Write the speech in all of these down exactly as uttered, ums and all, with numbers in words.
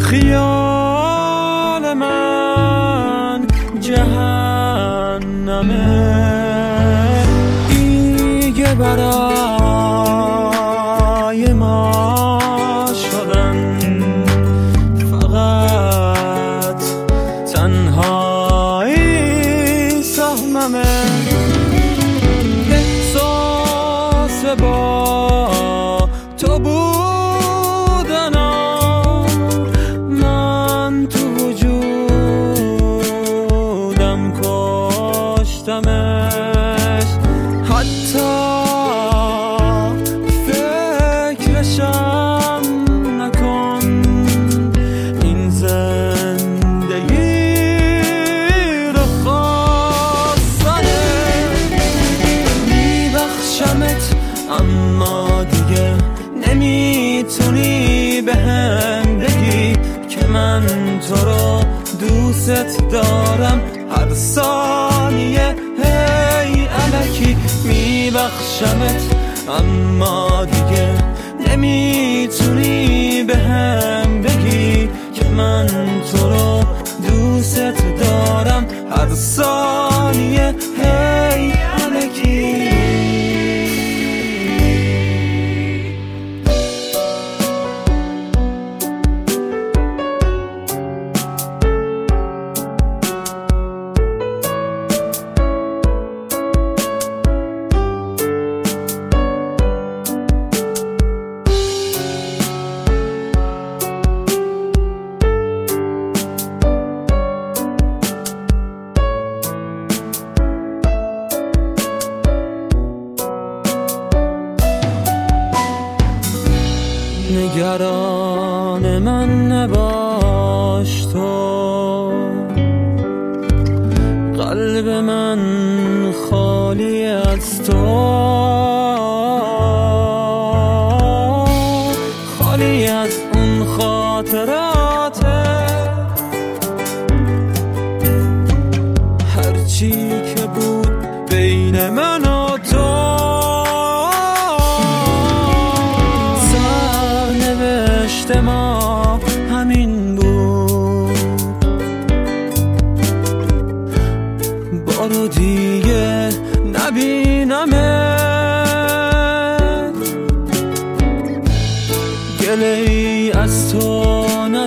خیال من جهنمه، دیگه برای ما شدن فقط تنهایی سهممه. احساس با تو بودنم من تو وجودم کشتمش، حتی فکرشم نکن. این زندگی رو خواستنه، میبخشمت اما دیگه نمیتونی بهم بگی که من تو رو دوست دارم هر ثانیه. هی الکی میبخشمت اما دیگه نمیتونی بهم بگی که من تو رو دوست دارم هر ثانیه. هی الکی نگران من نباش تو، قلب من خالی از تو، خالی از اون خاطرات. هرچی که بود بین من و تو ما همین بود. بارو دیگه نبینمت، گله‌ای از تو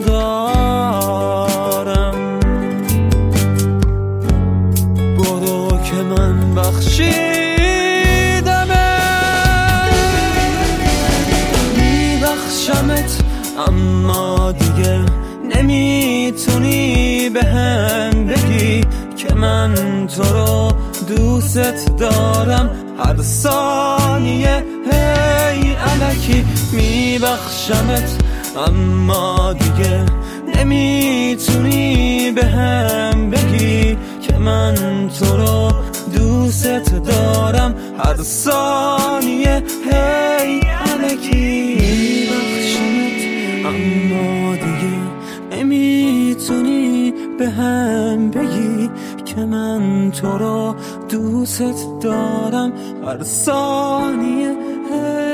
ندارم. برو که من بخشیدمت، میبخشمت اما دیگه نمیتونی بهم بگی که من تو رو دوست دارم هر ثانیه. هی الکی میبخشمت اما دیگه نمیتونی بهم بگی که من تو رو دوست دارم هر ثانیه. هی الکی اما دیگه نمیتونی بهم بگی که من تو رو دوست دارم هر ثانیه.